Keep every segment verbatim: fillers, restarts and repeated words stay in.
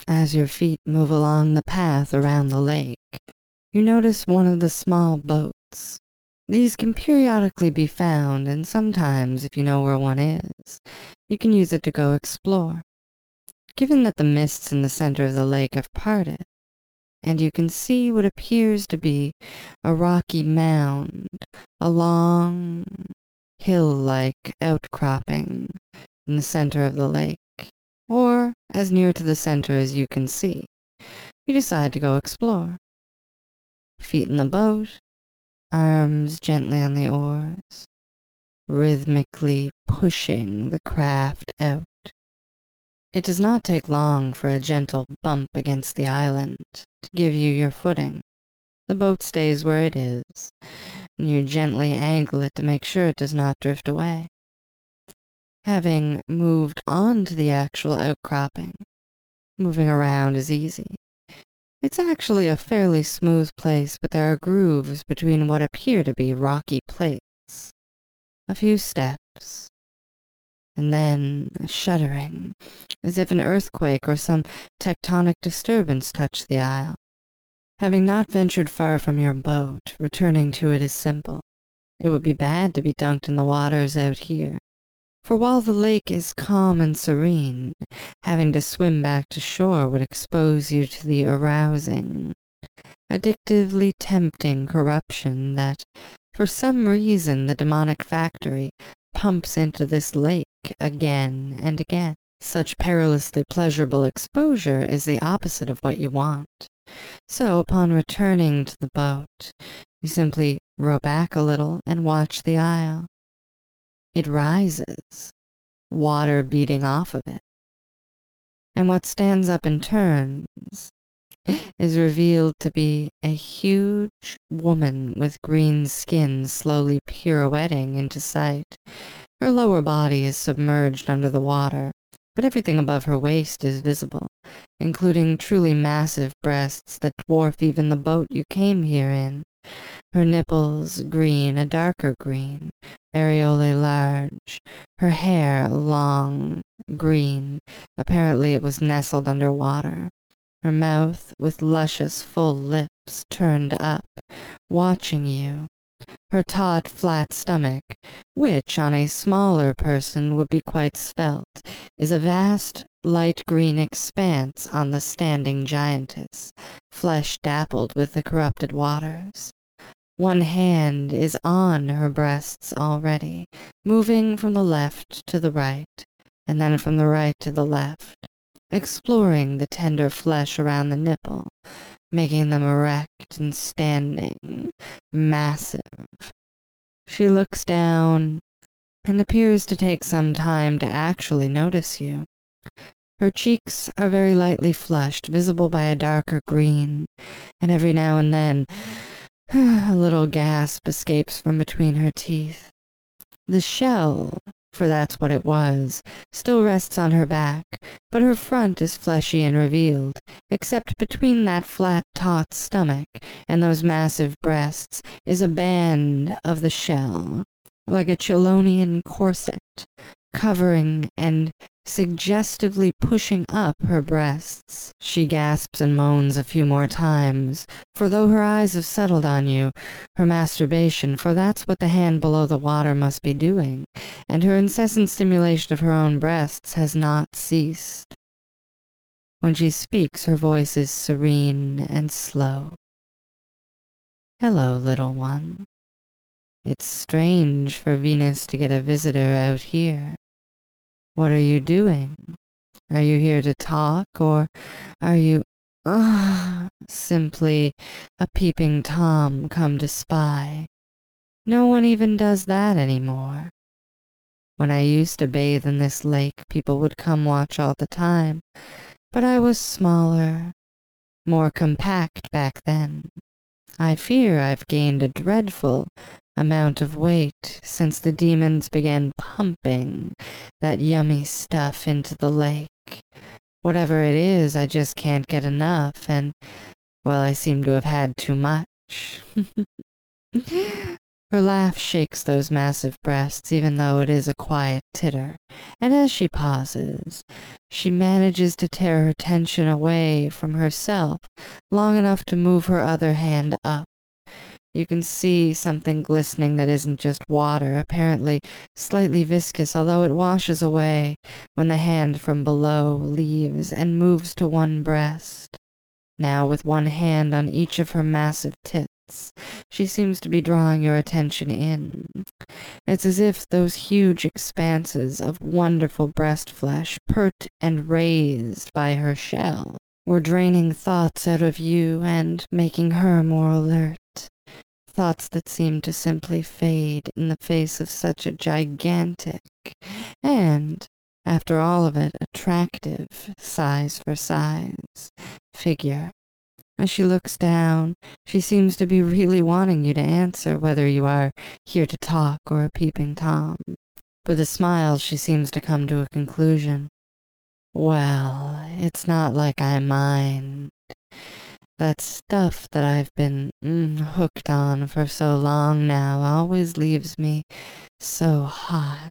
As your feet move along the path around the lake, you notice one of the small boats. These can periodically be found, and sometimes, if you know where one is, you can use it to go explore. Given that the mists in the center of the lake have parted, and you can see what appears to be a rocky mound, a long, hill-like outcropping in the center of the lake, or as near to the center as you can see, you decide to go explore. Feet in the boat, arms gently on the oars, rhythmically pushing the craft out. It does not take long for a gentle bump against the island to give you your footing. The boat stays where it is, and you gently angle it to make sure it does not drift away. Having moved on to the actual outcropping, moving around is easy. It's actually a fairly smooth place, but there are grooves between what appear to be rocky plates. A few steps, and then shuddering, as if an earthquake or some tectonic disturbance touched the isle. Having not ventured far from your boat, returning to it is simple. It would be bad to be dunked in the waters out here. For while the lake is calm and serene, having to swim back to shore would expose you to the arousing, addictively tempting corruption that, for some reason, the demonic factory pumps into this lake again and again. Such perilously pleasurable exposure is the opposite of what you want. So, upon returning to the boat, you simply row back a little and watch the isle. It rises, water beating off of it. And what stands up and turns is revealed to be a huge woman with green skin slowly pirouetting into sight. Her lower body is submerged under the water, but everything above her waist is visible, including truly massive breasts that dwarf even the boat you came here in. Her nipples green, a darker green, areolae large, her hair long, green, apparently it was nestled under water, her mouth with luscious full lips turned up, watching you, her taut flat stomach, which on a smaller person would be quite svelte, is a vast light green expanse on the standing giantess, flesh dappled with the corrupted waters. One hand is on her breasts already, moving from the left to the right, and then from the right to the left, exploring the tender flesh around the nipple, making them erect and standing, massive. She looks down and appears to take some time to actually notice you. Her cheeks are very lightly flushed, visible by a darker green, and every now and then a little gasp escapes from between her teeth. The shell, for that's what it was, still rests on her back, but her front is fleshy and revealed, except between that flat, taut stomach and those massive breasts is a band of the shell, like a Chelonian corset, covering and suggestively pushing up her breasts. She gasps and moans a few more times, for though her eyes have settled on you, her masturbation, for that's what the hand below the water must be doing, and her incessant stimulation of her own breasts has not ceased. When she speaks, her voice is serene and slow. Hello, little one. It's strange for Venus to get a visitor out here. What are you doing? Are you here to talk, or are you, uh, simply a peeping Tom come to spy? No one even does that anymore. When I used to bathe in this lake, people would come watch all the time, but I was smaller, more compact back then. I fear I've gained a dreadful amount of weight since the demons began pumping that yummy stuff into the lake. Whatever it is, I just can't get enough, and, well, I seem to have had too much. Her laugh shakes those massive breasts, even though it is a quiet titter, and as she pauses, she manages to tear her tension away from herself long enough to move her other hand up. You can see something glistening that isn't just water, apparently slightly viscous, although it washes away when the hand from below leaves and moves to one breast. Now, with one hand on each of her massive tits, she seems to be drawing your attention in. It's as if those huge expanses of wonderful breast flesh, pert and raised by her shell, were draining thoughts out of you and making her more alert. Thoughts that seem to simply fade in the face of such a gigantic and, after all of it, attractive, size for size, figure. As she looks down, she seems to be really wanting you to answer whether you are here to talk or a peeping Tom. With a smile, she seems to come to a conclusion. Well, it's not like I mind. That stuff that I've been mm, hooked on for so long now always leaves me so hot.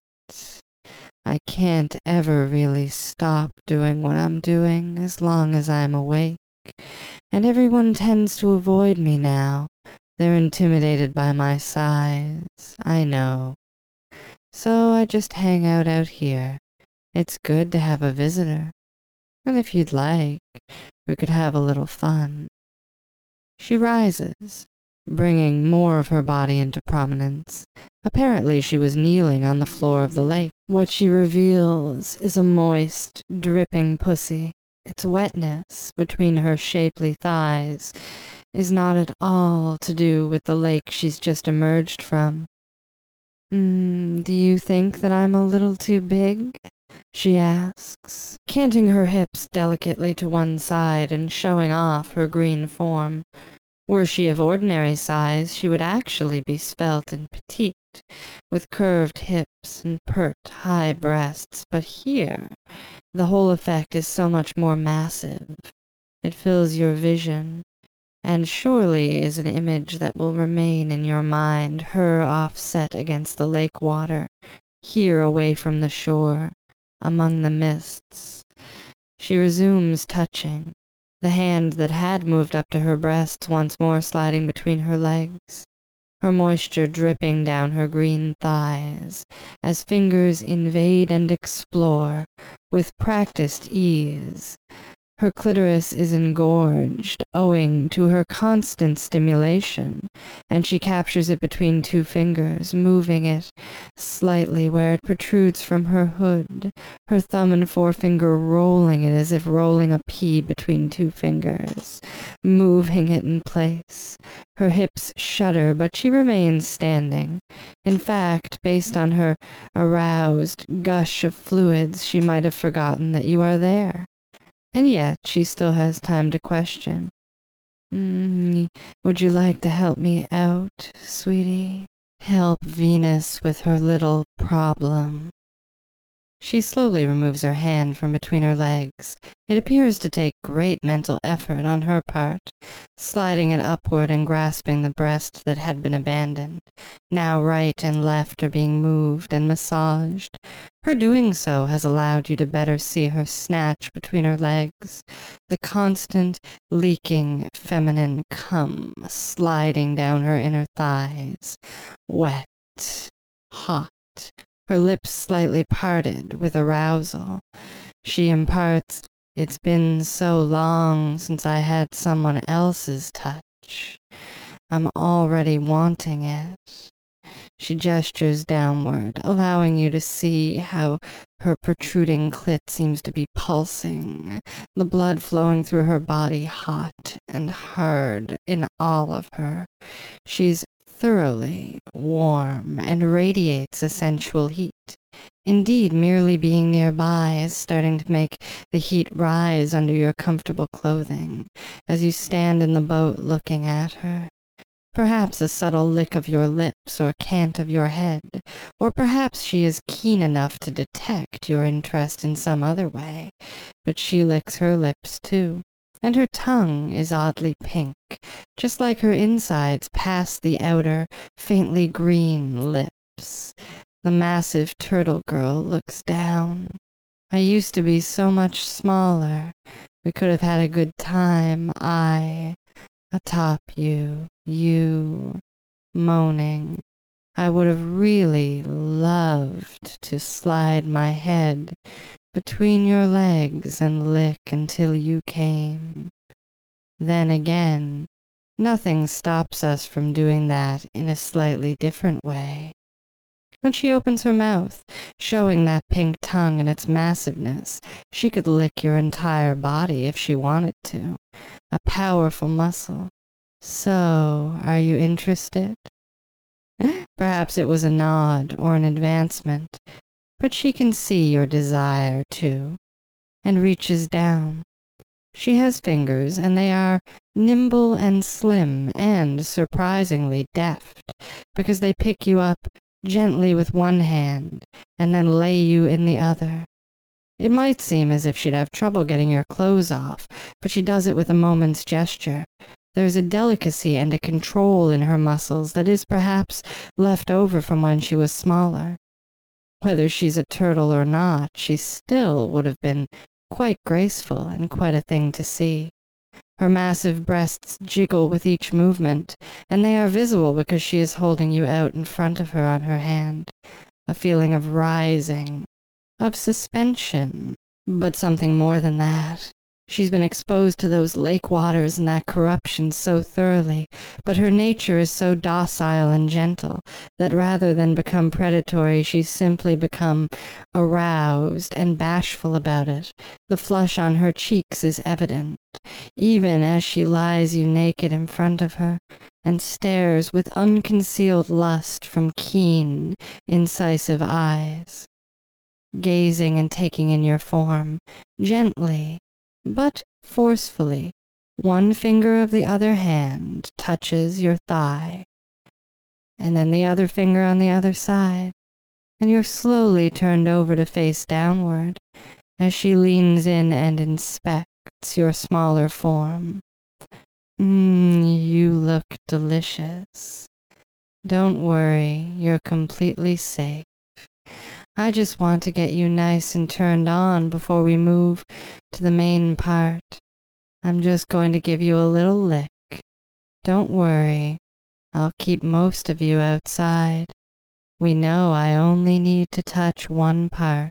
I can't ever really stop doing what I'm doing as long as I'm awake, and everyone tends to avoid me now. They're intimidated by my size, I know. So I just hang out out here. It's good to have a visitor. And if you'd like, we could have a little fun. She rises, bringing more of her body into prominence. Apparently she was kneeling on the floor of the lake. What she reveals is a moist, dripping pussy. Its wetness between her shapely thighs is not at all to do with the lake she's just emerged from. Mm, do you think that I'm a little too big? She asks, canting her hips delicately to one side and showing off her green form. Were she of ordinary size, she would actually be svelte and petite, with curved hips and pert, high breasts, but here, the whole effect is so much more massive. It fills your vision, and surely is an image that will remain in your mind, her offset against the lake water, here away from the shore, among the mists. She resumes touching, the hand that had moved up to her breasts once more sliding between her legs, her moisture dripping down her green thighs as fingers invade and explore with practiced ease. Her clitoris is engorged owing to her constant stimulation, and she captures it between two fingers, moving it slightly where it protrudes from her hood, her thumb and forefinger rolling it as if rolling a pea between two fingers, moving it in place. Her hips shudder, but she remains standing. In fact, based on her aroused gush of fluids, she might have forgotten that you are there. And yet she still has time to question. Mm, would you like to help me out, sweetie? Help Venus with her little problem. She slowly removes her hand from between her legs. It appears to take great mental effort on her part, sliding it upward and grasping the breast that had been abandoned. Now right and left are being moved and massaged. Her doing so has allowed you to better see her snatch between her legs, the constant, leaking, feminine cum sliding down her inner thighs, wet, hot, her lips slightly parted with arousal. She imparts, "It's been so long since I had someone else's touch. I'm already wanting it." She gestures downward, allowing you to see how her protruding clit seems to be pulsing, the blood flowing through her body hot and hard in all of her. She's thoroughly warm and radiates a sensual heat. Indeed, merely being nearby is starting to make the heat rise under your comfortable clothing as you stand in the boat looking at her. Perhaps a subtle lick of your lips or cant of your head, or perhaps she is keen enough to detect your interest in some other way, but she licks her lips too, and her tongue is oddly pink, just like her insides past the outer, faintly green lips. The massive turtle girl looks down. I used to be so much smaller. We could have had a good time, I, atop you, you, moaning. I would have really loved to slide my head between your legs and lick until you came. Then again, nothing stops us from doing that in a slightly different way. When she opens her mouth, showing that pink tongue and its massiveness, she could lick your entire body if she wanted to. A powerful muscle. So, are you interested? Perhaps it was a nod or an advancement, but she can see your desire too, and reaches down. She has fingers, and they are nimble and slim and surprisingly deft, because they pick you up gently with one hand and then lay you in the other. It might seem as if she'd have trouble getting your clothes off, but she does it with a moment's gesture. There's a delicacy and a control in her muscles that is perhaps left over from when she was smaller. Whether she's a turtle or not, she still would have been quite graceful and quite a thing to see. Her massive breasts jiggle with each movement, and they are visible because she is holding you out in front of her on her hand. A feeling of rising, of suspension, but something more than that. She's been exposed to those lake waters and that corruption so thoroughly, but her nature is so docile and gentle that rather than become predatory, she's simply become aroused and bashful about it. The flush on her cheeks is evident, even as she lies you naked in front of her and stares with unconcealed lust from keen, incisive eyes, gazing and taking in your form, gently, but forcefully. One finger of the other hand touches your thigh, and then the other finger on the other side, and you're slowly turned over to face downward as she leans in and inspects your smaller form. Mmm, you look delicious. Don't worry, you're completely safe. I just want to get you nice and turned on before we move to the main part. I'm just going to give you a little lick. Don't worry, I'll keep most of you outside. We know I only need to touch one part.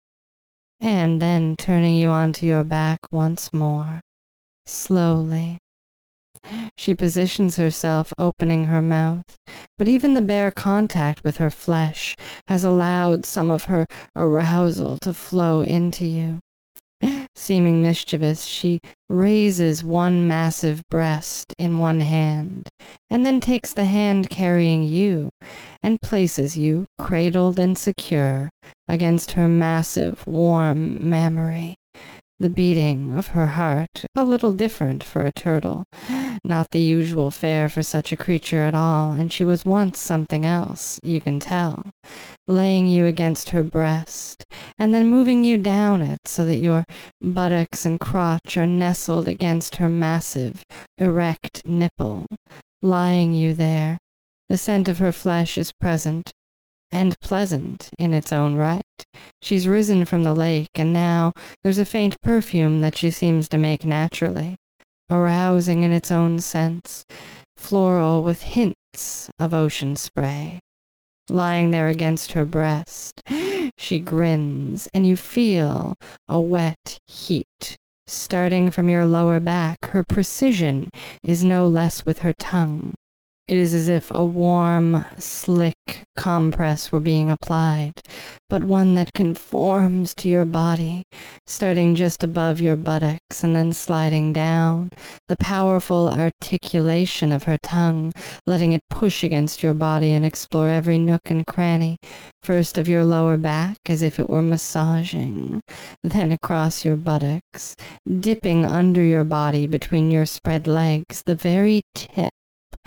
And then turning you onto your back once more, slowly. She positions herself, opening her mouth, but even the bare contact with her flesh has allowed some of her arousal to flow into you. Seeming mischievous, she raises one massive breast in one hand, and then takes the hand carrying you and places you, cradled and secure, against her massive, warm mammary. The beating of her heart, a little different for a turtle, not the usual fare for such a creature at all, and she was once something else, you can tell, laying you against her breast, and then moving you down it so that your buttocks and crotch are nestled against her massive, erect nipple, lying you there. The scent of her flesh is present, and pleasant in its own right. She's risen from the lake, and now there's a faint perfume that she seems to make naturally, arousing in its own sense, floral with hints of ocean spray. Lying there against her breast, she grins, and you feel a wet heat. Starting from your lower back, her precision is no less with her tongue. It is as if a warm, slick compress were being applied, but one that conforms to your body, starting just above your buttocks and then sliding down, the powerful articulation of her tongue, letting it push against your body and explore every nook and cranny, first of your lower back as if it were massaging, then across your buttocks, dipping under your body between your spread legs, the very tip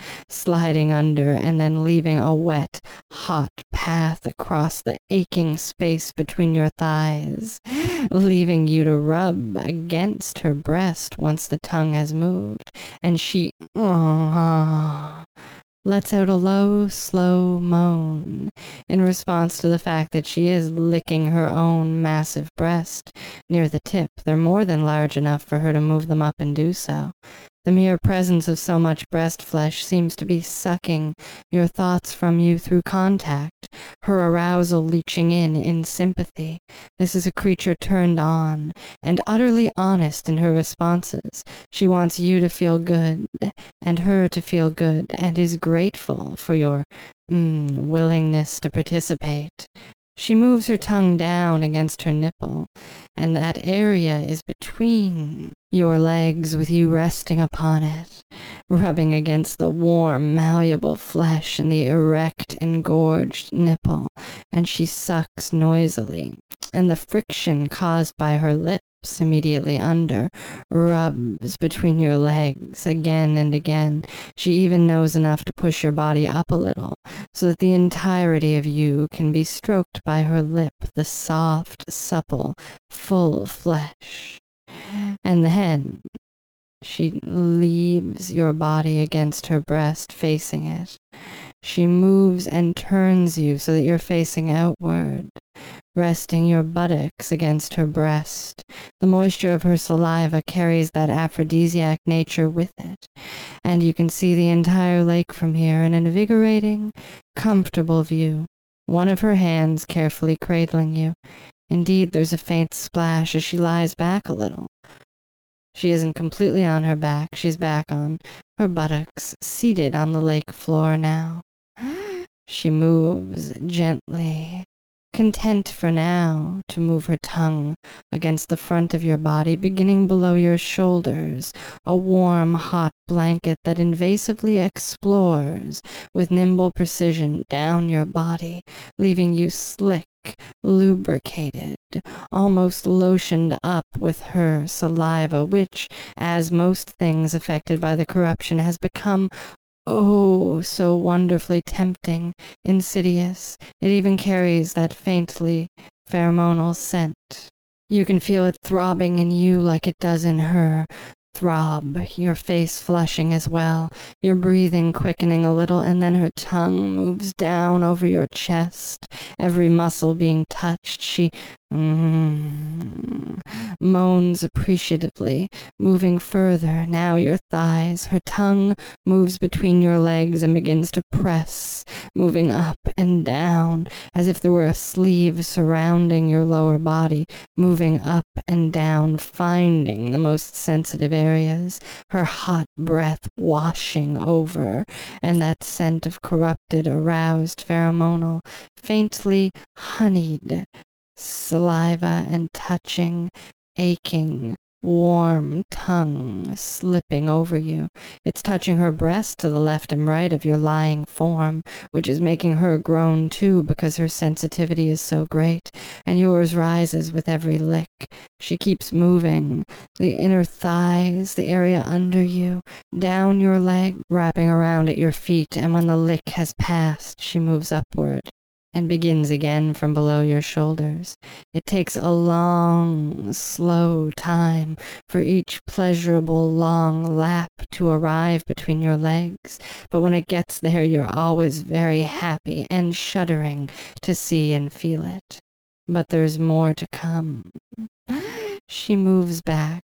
sliding under and then leaving a wet, hot path across the aching space between your thighs, leaving you to rub against her breast once the tongue has moved, and she uh, lets out a low, slow moan in response to the fact that she is licking her own massive breast near the tip. They're more than large enough for her to move them up and do so. The mere presence of so much breast flesh seems to be sucking your thoughts from you through contact, her arousal leaching in in sympathy. This is a creature turned on and utterly honest in her responses. She wants you to feel good and her to feel good and is grateful for your mm, willingness to participate. She moves her tongue down against her nipple, and that area is between your legs with you resting upon it, rubbing against the warm, malleable flesh and the erect, engorged nipple, and she sucks noisily, and the friction caused by her lips immediately under rubs between your legs again and again. She even knows enough to push your body up a little so that the entirety of you can be stroked by her lip, the soft, supple, full flesh. And then she leaves your body against her breast, facing it. She moves and turns you so that you're facing outward, resting your buttocks against her breast. The moisture of her saliva carries that aphrodisiac nature with it, and you can see the entire lake from here, an invigorating, comfortable view. One of her hands carefully cradling you. Indeed, there's a faint splash as she lies back a little. She isn't completely on her back. She's back on her buttocks, seated on the lake floor now. She moves gently, content for now to move her tongue against the front of your body, beginning below your shoulders, a warm, hot blanket that invasively explores with nimble precision down your body, leaving you slick, lubricated, almost lotioned up with her saliva, which, as most things affected by the corruption, has become oh, so wonderfully tempting, insidious. It even carries that faintly pheromonal scent. You can feel it throbbing in you like it does in her. Throb, your face flushing as well, your breathing quickening a little, and then her tongue moves down over your chest, every muscle being touched. She mm, moans appreciatively, moving further, now your thighs. Her tongue moves between your legs and begins to press, moving up and down, as if there were a sleeve surrounding your lower body, moving up and down, finding the most sensitive areas, her hot breath washing over, and that scent of corrupted, aroused pheromonal, faintly honeyed saliva and touching, aching, warm tongue slipping over you. It's touching her breast to the left and right of your lying form, which is making her groan too because her sensitivity is so great, and yours rises with every lick. She keeps moving, the inner thighs, the area under you, down your leg, wrapping around at your feet, and when the lick has passed, she moves upward and begins again from below your shoulders. It takes a long, slow time for each pleasurable long lap to arrive between your legs, but when it gets there, you're always very happy and shuddering to see and feel it. But there's more to come. She moves back,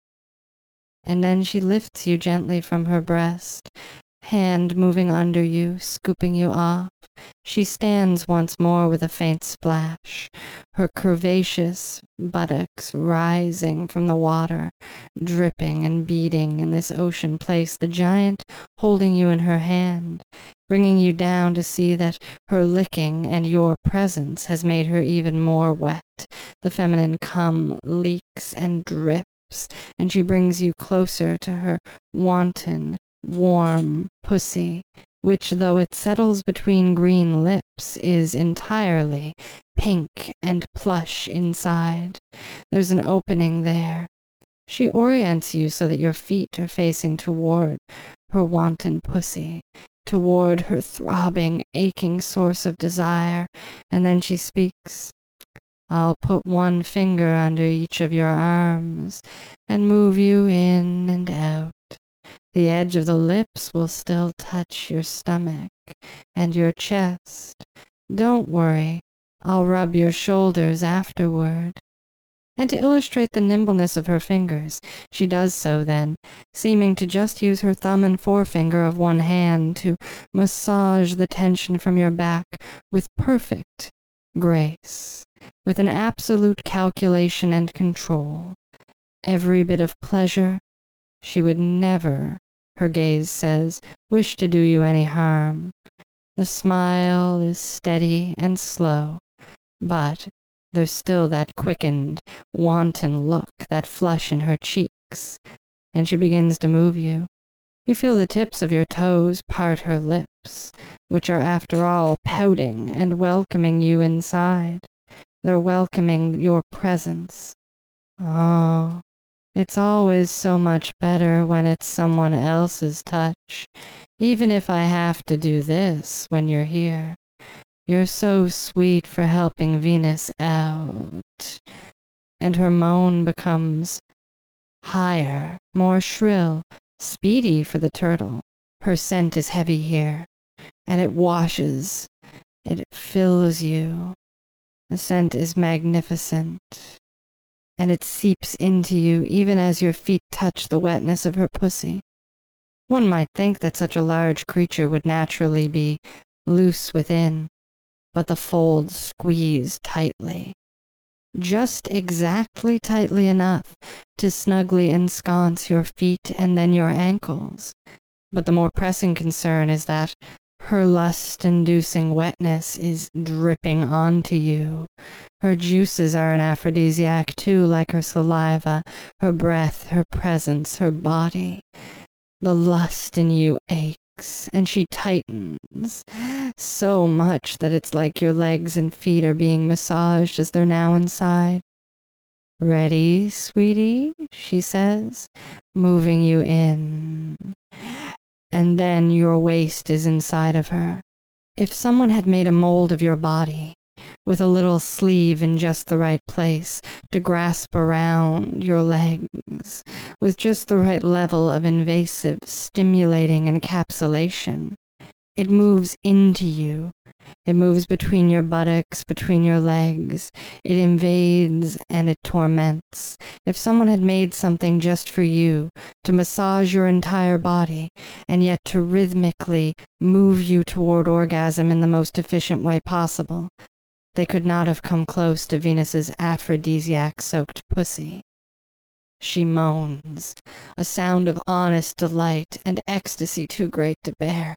and then she lifts you gently from her breast, hand moving under you, scooping you off. She stands once more with a faint splash, her curvaceous buttocks rising from the water, dripping and beating in this ocean place, the giant holding you in her hand, bringing you down to see that her licking and your presence has made her even more wet. The feminine cum leaks and drips, and she brings you closer to her wanton, warm pussy, which, though it settles between green lips, is entirely pink and plush inside. There's an opening there. She orients you so that your feet are facing toward her wanton pussy, toward her throbbing, aching source of desire, and then she speaks. I'll put one finger under each of your arms and move you in and out. The edge of the lips will still touch your stomach and your chest. Don't worry, I'll rub your shoulders afterward. And to illustrate the nimbleness of her fingers, she does so then, seeming to just use her thumb and forefinger of one hand to massage the tension from your back with perfect grace, with an absolute calculation and control. Every bit of pleasure. She would never, her gaze says, wish to do you any harm. The smile is steady and slow, but there's still that quickened, wanton look, that flush in her cheeks, and she begins to move you. You feel the tips of your toes part her lips, which are after all pouting and welcoming you inside. They're welcoming your presence. Oh, it's always so much better when it's someone else's touch, even if I have to do this when you're here. You're so sweet for helping Venus out. And her moan becomes higher, more shrill, speedy for the turtle. Her scent is heavy here, and it washes, it fills you. The scent is magnificent, and it seeps into you even as your feet touch the wetness of her pussy. One might think that such a large creature would naturally be loose within, but the folds squeeze tightly, just exactly tightly enough to snugly ensconce your feet and then your ankles. But the more pressing concern is that her lust-inducing wetness is dripping onto you. Her juices are an aphrodisiac too, like her saliva, her breath, her presence, her body. The lust in you aches, and she tightens so much that it's like your legs and feet are being massaged as they're now inside. Ready, sweetie, she says, moving you in. And then your waist is inside of her. If someone had made a mold of your body, with a little sleeve in just the right place to grasp around your legs, with just the right level of invasive, stimulating encapsulation, it moves into you. It moves between your buttocks, between your legs. It invades and it torments. If someone had made something just for you, to massage your entire body, and yet to rhythmically move you toward orgasm in the most efficient way possible, they could not have come close to Venus's aphrodisiac-soaked pussy. She moans, a sound of honest delight and ecstasy too great to bear.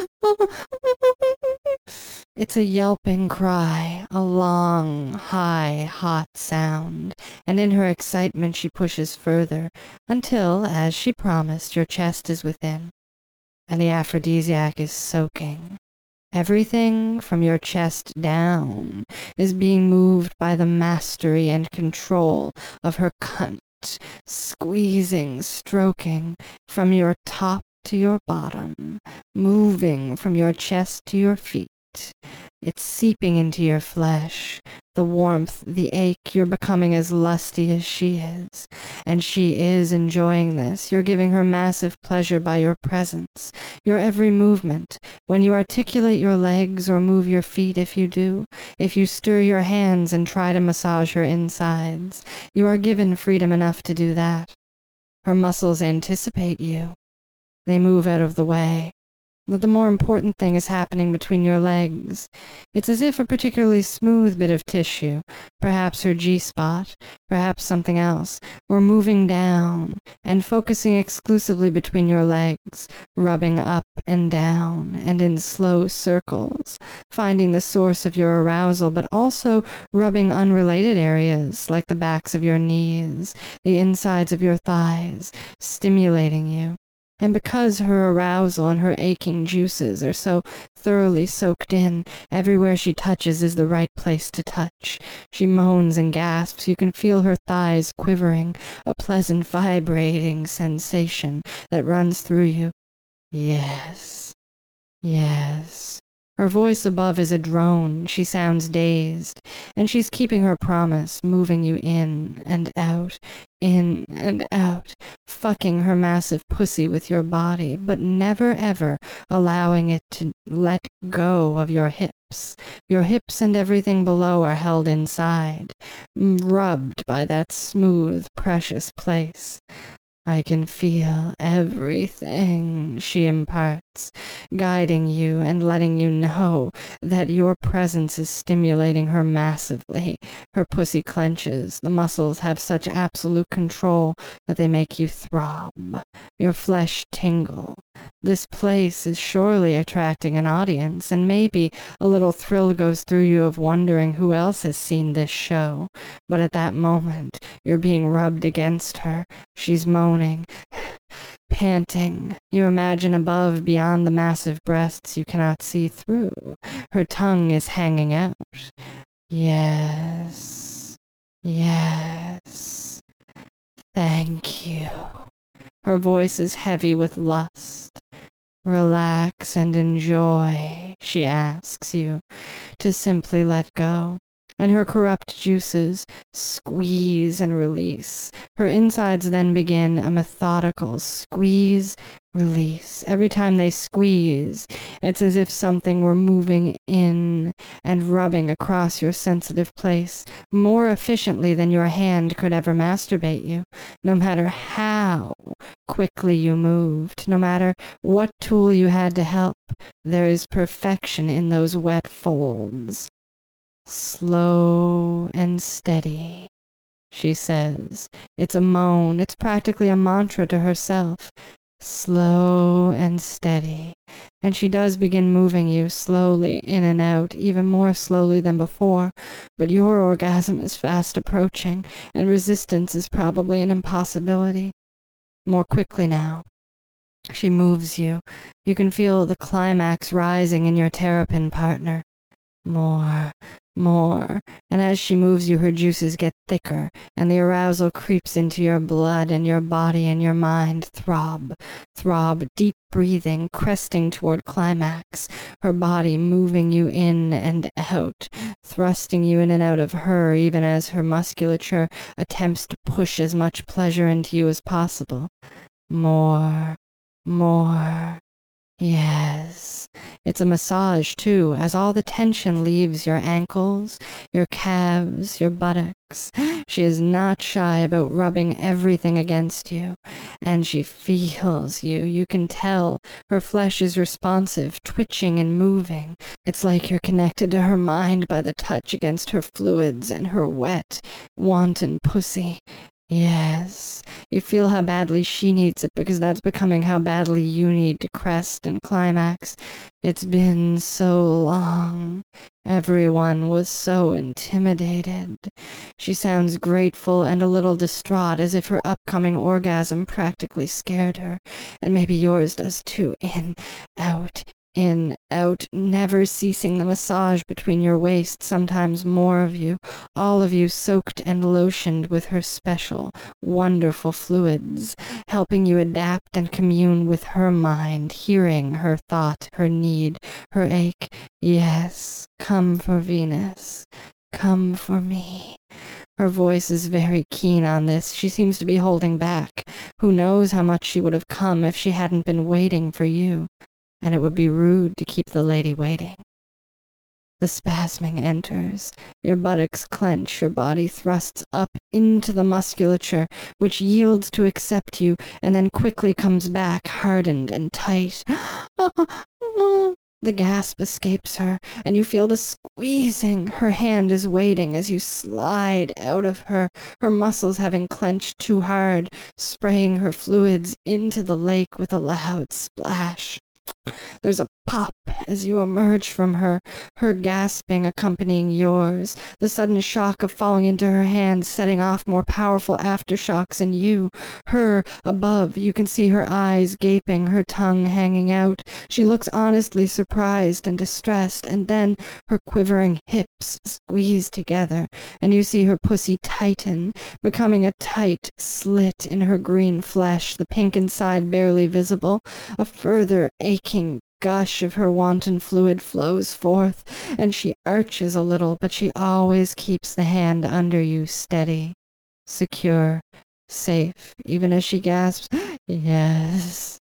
It's a yelping cry, a long, high, hot sound, and in her excitement she pushes further, until, as she promised, your chest is within, and the aphrodisiac is soaking. Everything from your chest down is being moved by the mastery and control of her cunt, squeezing, stroking from your top to your bottom, moving from your chest to your feet. It's seeping into your flesh, the warmth, the ache. You're becoming as lusty as she is, and she is enjoying this. You're giving her massive pleasure by your presence, your every movement. When you articulate your legs or move your feet, if you do, if you stir your hands and try to massage her insides, you are given freedom enough to do that. Her muscles anticipate you. They move out of the way. But the more important thing is happening between your legs. It's as if a particularly smooth bit of tissue, perhaps her G-spot, perhaps something else, were moving down and focusing exclusively between your legs, rubbing up and down and in slow circles, finding the source of your arousal, but also rubbing unrelated areas like the backs of your knees, the insides of your thighs, stimulating you. And because her arousal and her aching juices are so thoroughly soaked in, everywhere she touches is the right place to touch. She moans and gasps. You can feel her thighs quivering, a pleasant vibrating sensation that runs through you. Yes. Yes. Her voice above is a drone. She sounds dazed, and she's keeping her promise, moving you in and out, in and out, fucking her massive pussy with your body, but never ever allowing it to let go of your hips. Your hips and everything below are held inside, rubbed by that smooth, precious place. I can feel everything, she imparts, guiding you and letting you know that your presence is stimulating her massively. Her pussy clenches. The muscles have such absolute control that they make you throb. Your flesh tingle. This place is surely attracting an audience, and maybe a little thrill goes through you of wondering who else has seen this show. But at that moment, you're being rubbed against her. She's moaning, panting. You imagine above, beyond the massive breasts you cannot see through. Her tongue is hanging out. Yes, yes, thank you. Her voice is heavy with lust. Relax and enjoy, she asks you to simply let go. And her corrupt juices squeeze and release. Her insides then begin a methodical squeeze, release. Every time they squeeze, it's as if something were moving in and rubbing across your sensitive place more efficiently than your hand could ever masturbate you, no matter how quickly you moved, no matter what tool you had to help. There is perfection in those wet folds. Slow and steady, she says. It's a moan. It's practically a mantra to herself. Slow and steady. And she does begin moving you slowly in and out, even more slowly than before. But your orgasm is fast approaching, and resistance is probably an impossibility. More quickly now. She moves you. You can feel the climax rising in your terrapin partner. More, more, and as she moves you, her juices get thicker, and the arousal creeps into your blood, and your body and your mind throb, throb, deep breathing, cresting toward climax, her body moving you in and out, thrusting you in and out of her, even as her musculature attempts to push as much pleasure into you as possible. More, more. Yes, it's a massage, too, as all the tension leaves your ankles, your calves, your buttocks. She is not shy about rubbing everything against you, and she feels you. You can tell her flesh is responsive, twitching and moving. It's like you're connected to her mind by the touch against her fluids and her wet, wanton pussy. Yes, you feel how badly she needs it because that's becoming how badly you need to crest and climax. It's been so long. Everyone was so intimidated. She sounds grateful and a little distraught, as if her upcoming orgasm practically scared her. And maybe yours does too. In, out, in, out, never ceasing the massage between your waists, sometimes more of you, all of you soaked and lotioned with her special, wonderful fluids, helping you adapt and commune with her mind, hearing her thought, her need, her ache. Yes, come for Venus. Come for me. Her voice is very keen on this. She seems to be holding back. Who knows how much she would have come if she hadn't been waiting for you. And it would be rude to keep the lady waiting. The spasming enters. Your buttocks clench. Your body thrusts up into the musculature, which yields to accept you, and then quickly comes back, hardened and tight. The gasp escapes her, and you feel the squeezing. Her hand is waiting as you slide out of her, her muscles having clenched too hard, spraying her fluids into the lake with a loud splash. There's a pop as you emerge from her, her gasping accompanying yours, the sudden shock of falling into her hands setting off more powerful aftershocks in you. Her above, you can see her eyes gaping, her tongue hanging out. She looks honestly surprised and distressed, and then her quivering hips squeeze together, and you see her pussy tighten, becoming a tight slit in her green flesh, the pink inside barely visible. A further aching gush of her wanton fluid flows forth, and she arches a little, but she always keeps the hand under you steady, secure, safe, even as she gasps, yes,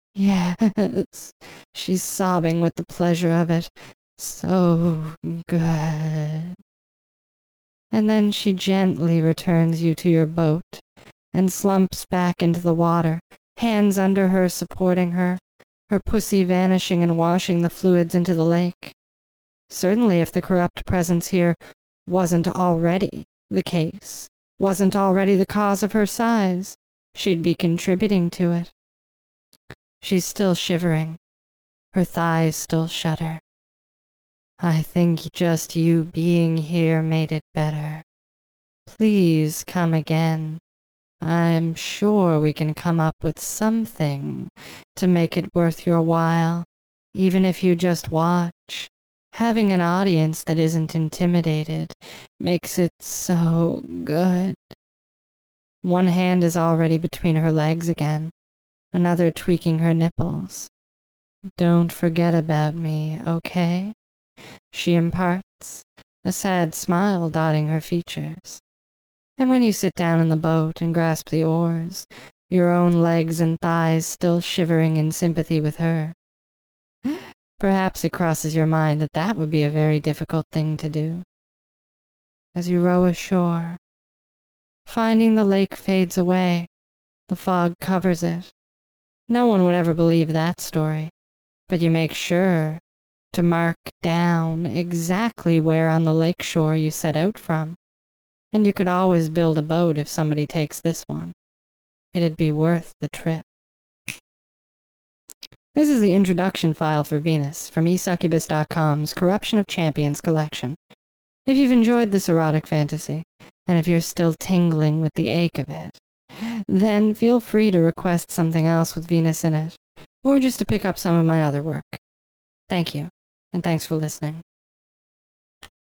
yes. She's sobbing with the pleasure of it. So good. And then she gently returns you to your boat and slumps back into the water, hands under her supporting her, her pussy vanishing and washing the fluids into the lake. Certainly if the corrupt presence here wasn't already the case, wasn't already the cause of her sighs, she'd be contributing to it. She's still shivering. Her thighs still shudder. I think just you being here made it better. Please come again. I'm sure we can come up with something to make it worth your while, even if you just watch. Having an audience that isn't intimidated makes it so good. One hand is already between her legs again, another tweaking her nipples. Don't forget about me, okay? She imparts, a sad smile dotting her features. And when you sit down in the boat and grasp the oars, your own legs and thighs still shivering in sympathy with her, perhaps it crosses your mind that that would be a very difficult thing to do. As you row ashore, finding the lake fades away, the fog covers it. No one would ever believe that story, but you make sure to mark down exactly where on the lake shore you set out from. And you could always build a boat if somebody takes this one. It'd be worth the trip. This is the introduction file for Venus from e succubus dot com's Corruption of Champions collection. If you've enjoyed this erotic fantasy, and if you're still tingling with the ache of it, then feel free to request something else with Venus in it, or just to pick up some of my other work. Thank you, and thanks for listening.